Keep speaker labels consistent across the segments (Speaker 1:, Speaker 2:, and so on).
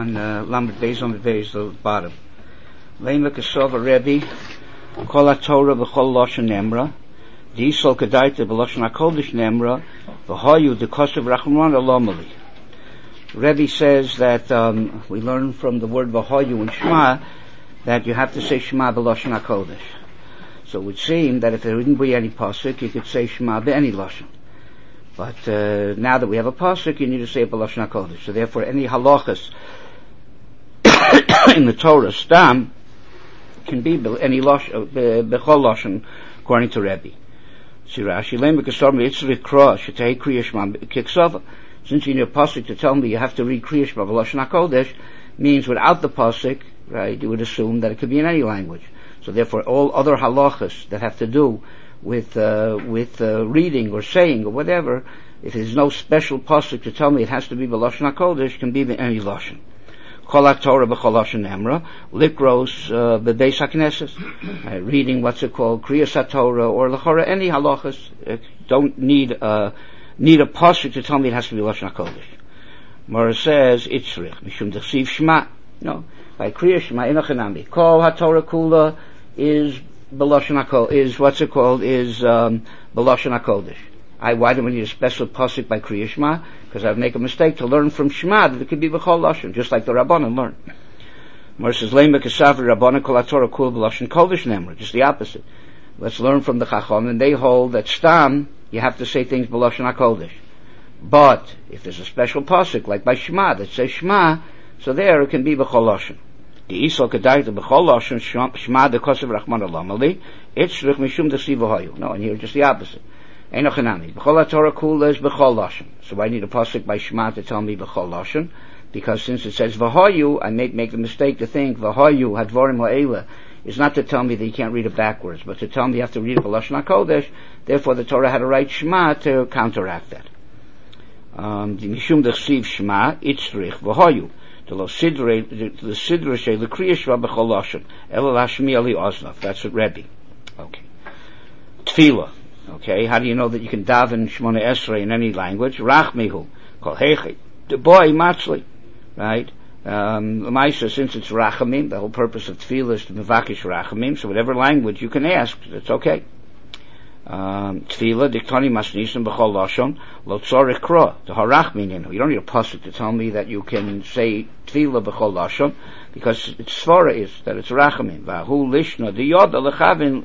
Speaker 1: on Lamed Beis on the Beis, the bottom. Lema Kesova Rebbe, Kol HaTorah B'chol Lashon Nemra, D'Yisol Kedaita B'Lashon HaKodesh Nemra, V'Hayu D'Kosav Rachman Alomali. Rebbe says that we learn from the word V'Hayu and Shema that you have to say Shema B'Lashon HaKodesh. So it would seem that if there wouldn't be any pasuk, you could say Shema b'any lashon. But now that we have a pasuk, you need to say it b'lashon hakodesh. So therefore, any halachas in the Torah stam can be any lashon b'chol lashon, according to Rebbe. Sirashi leim b'kasor mitzvah kra shetei kriya shema kiksava. Since you need a pasuk to tell me you have to read kriya shema b'lashon hakodesh, means without the pasuk, right? You would assume that it could be in any language. So therefore, all other halachas that have to do with reading or saying or whatever, if there's no special pasuk to tell me it has to be b'lashon hakodesh, can be any lashon. Kol HaTorah b'chol lashon nemra, likros b'beis hakneses, reading what's it called, kriyas HaTorah or l'chora, any halachas don't need a pasuk to tell me it has to be lashon hakodesh. Mora says itzrich mishum d'chsiv shema. No, by kriyas shema inachanami. Kol HaTorah kula is b'lashon hakodesh, is what's it called, is b'lashon hakodesh. Why do we need a special pasuk by Kriya Shema? Because I'd make a mistake to learn from Shema that it could be b'chol lashon, just like the Rabbanan learn. Mer says Lema Kesavri Rabbanan Kol HaTorah Kul b'lashon kodesh nemra, just the opposite. Let's learn from the Chacham, and they hold that stam you have to say things b'lashon hakodesh. But if there's a special pasuk like by Shema that says Shema, so there it can be b'chol lashon. The Isol Kedaita b'chol lashon Shema dekosav Rachman Alamali. It's rich mishum d'siv v'hayu. No, and here just the opposite. Einochanami. B'chol HaTorah kula is b'chol lashon. So I need a pasuk by Shema to tell me b'chol lashon, because since it says v'hayu, I may make the mistake to think v'hayu hadvarim ha'ela is not to tell me that you can't read it backwards, but to tell me you have to read it b'lashon hakodesh. Therefore, the Torah had to write Shema to counteract that. Mishum d'chsiv Shema itzrich v'hayu. The sidra shei l'kriya shema b'chol lashon ela lashmi ali oznav. That's what Rebbe. Okay. Tefillah. Okay. How do you know that you can daven Shmona Esrei in any language? Rachmihu kol heichi the boy matzli. Right. L'maisa, since it's rachamim, the whole purpose of tefillah is to mevakish rachamim. So whatever language you can ask, it's okay. Tefillah diktani masnisim b'chol lashon lo tzorich kra the harach mininu. You don't need a pasuk to tell me that you can say tefillah b'chol lashon, because its svara is that it's rachamim. Vahu lishna the yoda lechavin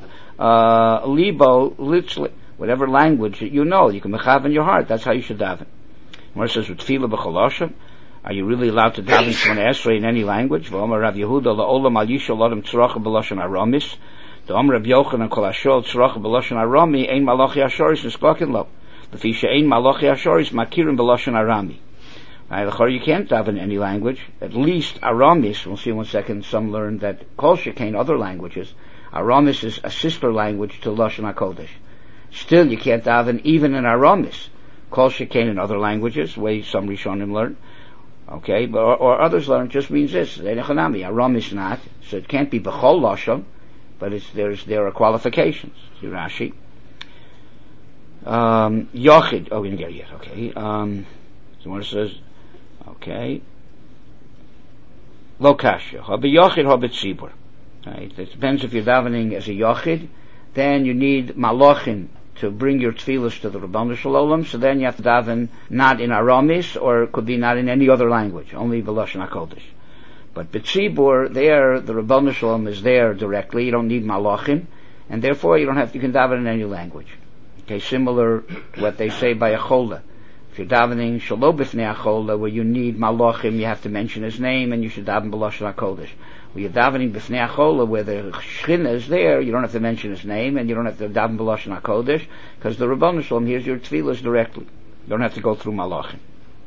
Speaker 1: libo litzli. Whatever language that you know, you can mechav in your heart. That's how you should daven. Where it says with tefillah b'chol lashon, are you really allowed to daven Shemona Esrei in any language? V'omer Rav Yehuda la'olam al yishol adam tzrocha b'lashon aramis. The Omer Rabbi Yochanan kol hashol tzrocha b'lashon arami ein malachi ashoris nisklakin lo. Lefi she'ein malachi ashoris makirim b'lashon arami. Right, you can't daven in any language. At least Aramis. We'll see in 1 second. Some learn that kol shekein other languages. Aramis is a sister language to Lashon HaKodesh. Still, you can't daven even in Aramis. Kol shekein in other languages, way some Rishonim learn. Okay, but or others learn just means this. Aramis not, so it can't be b'chol lashon. But there are qualifications. See Rashi. Yochid. Oh, we didn't get it yet. Okay. So what it says. Okay. Lo kasha. Habi yochid, habi tzibur. Right. It depends if you're davening as a yochid. Then you need malachim to bring your tefillas to the Rabbanu Shalom. So then you have to daven not in Aramis, or it could be not in any other language, only b'lashon hakodesh. But b'tzibur, there, the Rabbanu Shalom is there directly. You don't need malachim, and therefore you can daven in any language. Okay, similar to what they say by a chola. If you're davening shalom b'fnei a chola, where you need malachim, you have to mention his name, and you should daven b'lashon hakodesh. When you're davening b'fnei a chola, where the shechina is there, you don't have to mention his name, and you don't have to daven b'lashon hakodesh, because the Rabbanu Shalom hears your tefillas directly. You don't have to go through malachim.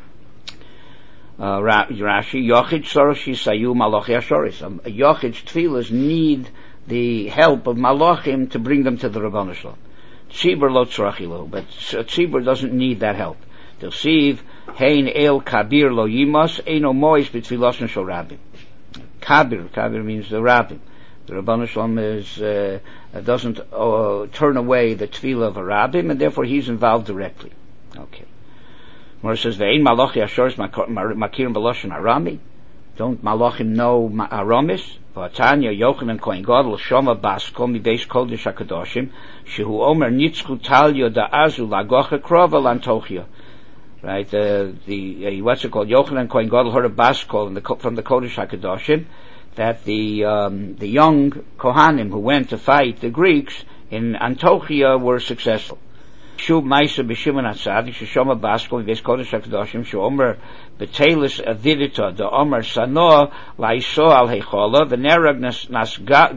Speaker 1: Rashi, Yochid Soroshi Sayu Malachi Ashoris. A Yochid's tefillas need the help of Malachim to bring them to the Rabbanu Shalom. Tzibur lo tzrachilo, but Tzibur doesn't need that help. Tilsiv Hein El Kabir lo Yimas Eino Mois B'Tfiloshn Shel Rabbim. Kabir means the Rabbim. The Rabbanu Shalom doesn't turn away the tefillah of a Rabbim, and therefore he's involved directly. Okay. Where it says, "Ve'ein malachi ashoris makirim b'lashon arami." Don't Malachim know Aramis? V'atanya Yochanan Kohen Gadol Shoma Baskol Mibeis Kodesh HaKadoshim Shehu Omer Nitzchu Talya Da'azu Lagocha Krova Lantochia. Right, what's it called? Yochanan Kohen Gadol heard a Baskol from the Kodesh HaKadoshim that the young Kohanim who went to fight the Greeks in Antiochia were successful. Shub Maisa B'Shimon HaTzadik Sheshoma Baskol Mibeis Kodesh HaKadoshim She'omer Betelis Avidita the Omer Sanoa Laiso Al Heichola Venerag Nas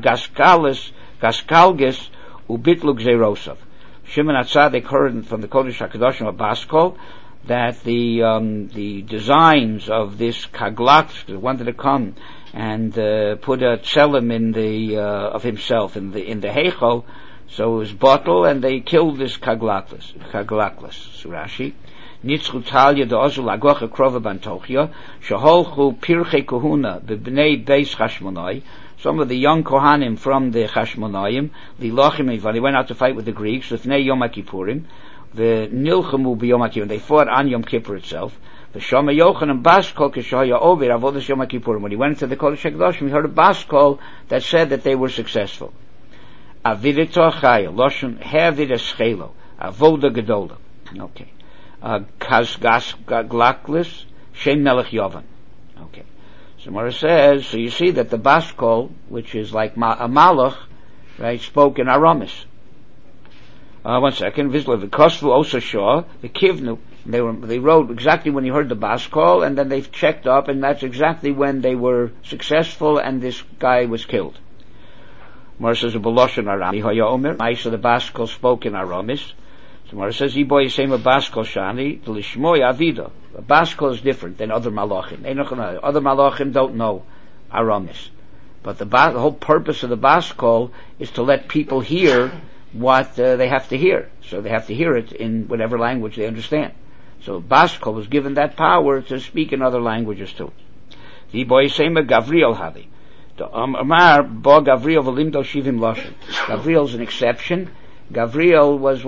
Speaker 1: Gaskalgis Ubitlug Zerosav. Shimon HaTzadik heard from the Kodesh HaKadoshim of Baskol that the designs of this Kaglak wanted to come and put a tselem in the of himself in the Heichol. So it was bottle, and they killed this Kaglaklis. Rashi. Nitzchu Talya de'ozu lagocha krova bantochia, sheholchu pirchei kohuna b'bnei beis Chashmonai. Some of the young Kohanim from the Chashmonayim, lilochim they went out to fight with the Greeks, l'fnei Yom HaKippurim, the nilchemu b'Yom HaKippurim, they fought on Yom Kippur itself. The Shama Yochanan Baskol k'shaya over avodas Yom HaKippurim. When he went into the Kodesh HaKadoshim, he heard a Baskol that said that they were successful. Avidita chaya, loshon hevida schelo, avoda gedola. Okay. Kazgas glaklis, shem melech yovan. Okay. So Mara says, so you see that the Baskol, which is like a malach, right, spoke in Aramis. One second. Vizla v'kosvu osa shah, the kivnu. They wrote exactly when you heard the Baskol, and then they've checked up, and that's exactly when they were successful, and this guy was killed. Mara says, "Beloshen Aram." Hoya Omer. Ma'isa the Baskol spoke in Aramis. So Mara says, "Iboy same a Baskol shani l'shmoy avida." A Baskol is different than other malachim. Other malachim don't know Aramis, but the whole purpose of the Baskol is to let people hear what they have to hear. So they have to hear it in whatever language they understand. So Baskol was given that power to speak in other languages too. Iboy same a Gavriel havi. Amar bo Gavriel v'limdo shivim lashon. Gavriel's an exception. Gavriel was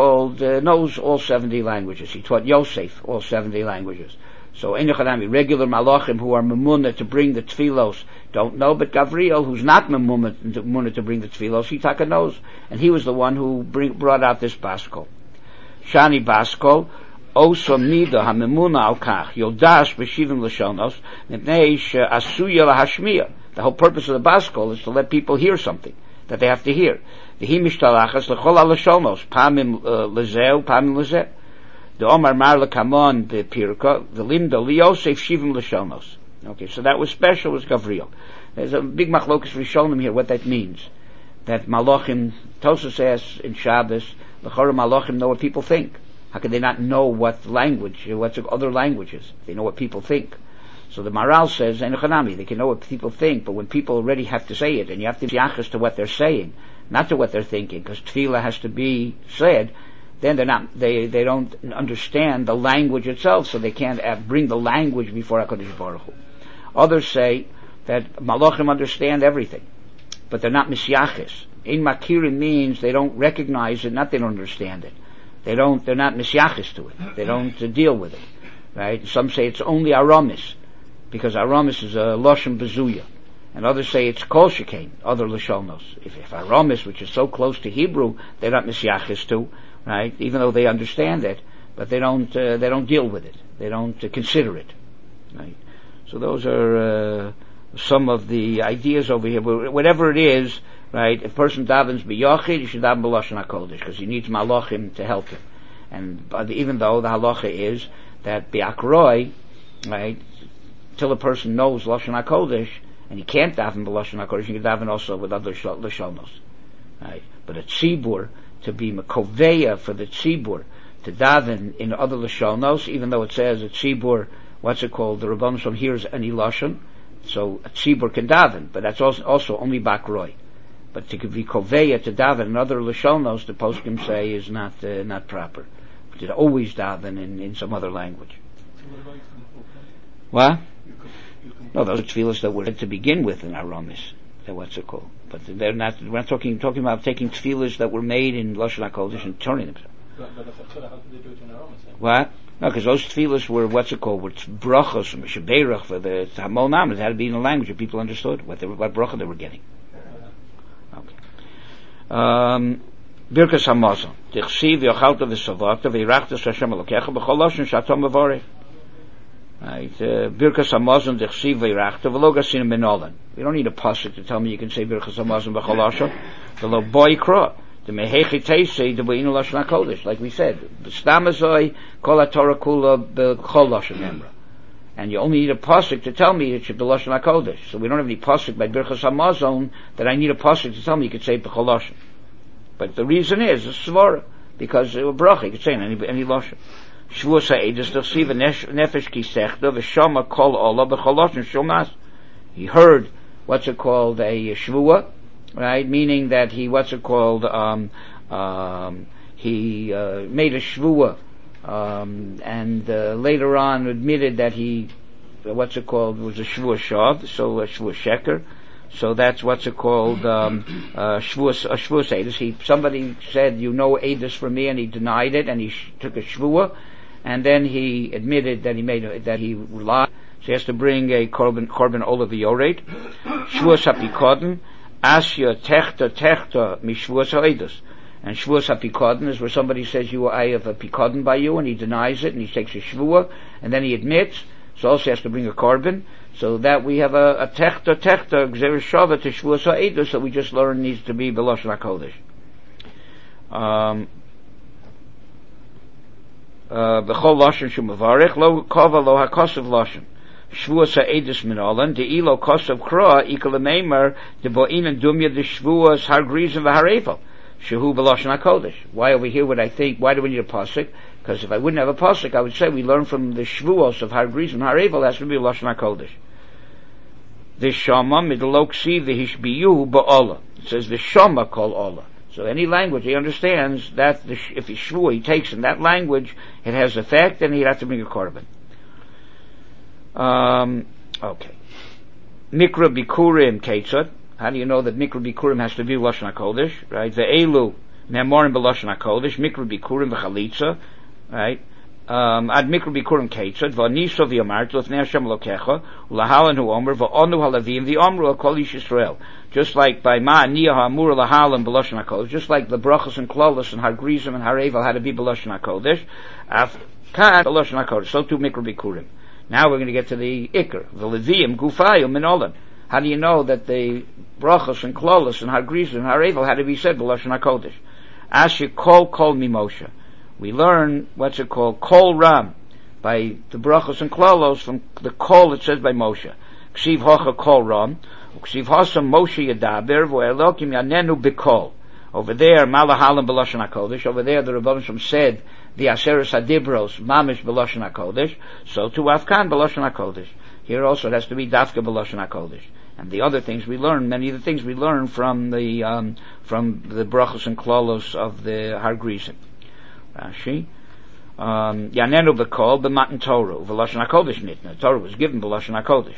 Speaker 1: knows all 70 languages. He taught Yosef all 70 languages. So regular malachim who are memuna to bring the tfilos don't know, but Gavriel, who's not memuna to bring the tfilos, he taka knows, and he was the one who brought out this Baskol. Shani Baskol. Also mida hamemuna al kach yodash b'shivim l'shonos mipnei she'asuya lahashmiya. The whole purpose of the Baskol is to let people hear something that they have to hear. V'hi mishtalachas l'chol ha'lashonos pamim lezeu pamim lezeh. The Omar Mar lekamon b'pirka v'limdo liyosef shivim l'shonos. Okay, so that was special, was Gavriel. There's a big machlokas rishonim here, what that means. That malachim, Tosas says in Shabbos, l'chora malachim know what people think. How can they not know what language, what's other languages? They know what people think. So the Maral says, they can know what people think, but when people already have to say it, and you have to be yachas to what they're saying, not to what they're thinking, because tefillah has to be said, then they don't understand the language itself, so they can't bring the language before HaKadosh Baruch Hu. Others say that malachim understand everything, but they're not misyachis. In makirim means they don't recognize it, not they don't understand it. They're not misyachis to it. They don't deal with it. Right? Some say it's only Aramis, because Aramis is a Lashon Bezuya. And others say it's Kol Shekain, other Lashonos. If Aramis, which is so close to Hebrew, they're not misyachis to, right? Even though they understand it, but they don't deal with it. They don't consider it. Right? So those are some of the ideas over here. Whatever it is, right? If a person davens b'yachid, he should daven b'lashon hakodesh because he needs malachim to help him. And even though the halacha is that b'akroi, right, till a person knows lashon hakodesh, and he can't daven b'lashon hakodesh, he can daven also with other lashonos, right? But a tzibur, to be makoveya for the tzibur to daven in other lashonos, even though it says a tzibur, what's it called? The Rabbanim Shalom hears any lashon, so a tzibur can daven, but that's also only bakroi. But to be koveya to daven in other lashonos, the poskim say is not proper. But to always daven in some other language. What? No, those are tefillas that were to begin with in Aramis. What's it called? But they're not. We're not talking about taking tefillas that were made in Lashon HaKodesh and turning them.
Speaker 2: But how did they do it in their own?
Speaker 1: What? No, because those tefillas were, what's it called, it's brachos, meshaberach, for the Hamol Namas. It had to be in a language that people understood, what bracha they were getting. Okay. Birkas Hamazon. Tichsiv yochalta v'savata v'yirachtas Hashem Elokecha b'chol lashon shatom mevorech. Right, Birkas Hamazon tichsiv v'yirachta v'lo gasin minolan. You don't need a pasuk to tell me you can say Birkas Hamazon b'chol lashon. V'lo boy kra. The mehechi teisei the beinu lashon hakodesh, like we said, stamazoi kol haTorah kula b'chol lashon emra, and you only need a pasuk to tell me it should be lashon hakodesh. So we don't have any pasuk by Birchas Hamazon that I need a pasuk to tell me you could say b'chol lashon. But the reason is it's svara, because it was bracha. You could say in any lashon. Shvuas ha'edus d'chsiv nefesh kisechta v'shama kol ola b'chol lashon shomas. He heard what's it called a shvua. Right, meaning that he, he made a shvua, and later on admitted that he, was a shvua shav, so a shvua sheker. So that's shvua edus. Somebody said, edus from me, and he denied it, and he took a shvua, and then he admitted that he lied. So he has to bring a korban ola v'yored, shvua sapikodin. Asya techta mishvuas ha'edus. And shvuas ha'pikodin is where somebody says I have a pikodin by you, and he denies it, and he takes a shvua, and then he admits, so also has to bring a korban, so that we have a techta gzeres shava to shvuas ha'edus that we just learned needs to be b'lashon hakodesh. B'chol lashon shumavarich, lo kova lo hakosav lashon. Shvuas ha'edus minolan, de ilo kosav kra, ikal meimer, de bo'in and dumya de shvuas hargrizim v'harevel, shehu b'lashon hakodesh. Why over here would I think, why do we need a pasuk? Because if I wouldn't have a pasuk, I would say we learn from the shvuos of hargrizim harevel, has to be b'lashon hakodesh. The shama midloksi v'hishbiyu ba'ola. It says the shama kol ola. So any language, he understands that if he shvua, he takes in that language, it has effect, and he'd have to bring a korban. Okay. Mikra Bikurim Ketzad. How do you know that Mikra Bikurim has to be Lashon HaKodesh? Right? The Elu Memorim B'Lashon HaKodesh. Mikra Bikurim V'Chalitza. Right? Ad Mikra Bikurim Ketzad. V'Aniso V'Yomart L'Fnei Hashem Elokecha. L'Halan Hu Omer V'Onu Halavim V'Omru L'Kol Ish Yisrael. Just like by Ma'aniyah Ha'amur L'Halan B'Lashon HaKodesh. Just like the brachos and klolos and hargrizim and harevel had to be B'Lashon HaKodesh. Afkan B'Lashon HaKodesh. So too Mikra Bikurim. Now we're going to get to the Iker, the Levium, Gufayu, Minolan. How do you know that the brachos and klolos and hargrizim and harevel had to be said b'lashon hakodesh? Asher kol mimosha. We learn what's it called, kol ram, by the brachos and klolos from the kol it says by Moshe. Ksiv hocha kol ram, ksiv hasam Moshe yadaber v'elokim yanenu b'kol. Over there, malahalim b'lashon hakodesh. Over there, the Rebbeinu said the Aseres Hadibros mamish b'lashon hakodesh. So to Afkan b'lashon hakodesh. Here also it has to be dafka b'lashon hakodesh. And the other things we learn, many of the things we learn from the brachos and klolos of the hargrizim. Rashi, yanenu b'kol b'matan Torah v'lashon hakodesh nitna. Torah was given b'lashon hakodesh.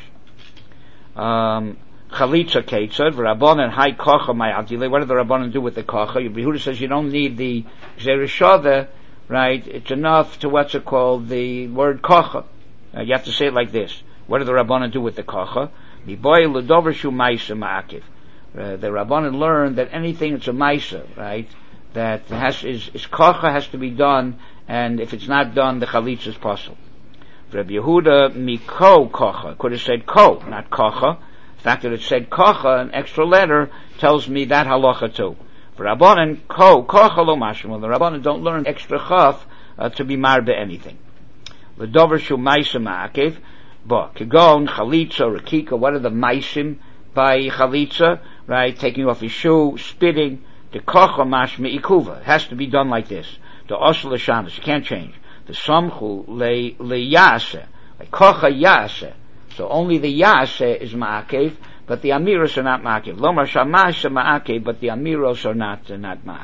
Speaker 1: Chalitza Ketzad, Rabbanan Hai Kocha Mayadile. What do the Rabbanan do with the Kocha? Yehuda says you don't need the Zereshava, right? It's enough to what's it called, the word Kocha. You have to say it like this. What do the Rabbanan do with the Kocha? Miboy L'dover Shu Maisa Ma'akiv. The Rabbanan learned that anything that's a Maisa, right, that is Kocha has to be done, and if it's not done, the Chalitza is possible. Rabbi Yehuda Miko Kocha could have said Ko, not Kocha. The fact that it said kocha, an extra letter, tells me that halacha too. For Rabbanan, kocha lo mashma. The Rabbanan don't learn extra chaf to be marbe anything. The dover shu maisa ma'akev, but kegon, chalitza, rakika, what are the maisim by chalitza? Right, taking off his shoe, spitting, the kocha mashma ikuva. It has to be done like this. The osel l'shanas, you can't change. The samchu le yase, like kocha yase. So only the Yaseh is Ma'akev, but the Amiros are not Ma'akev. Lomar Shamash Ma'akev, but the Amiros are not Ma'akev.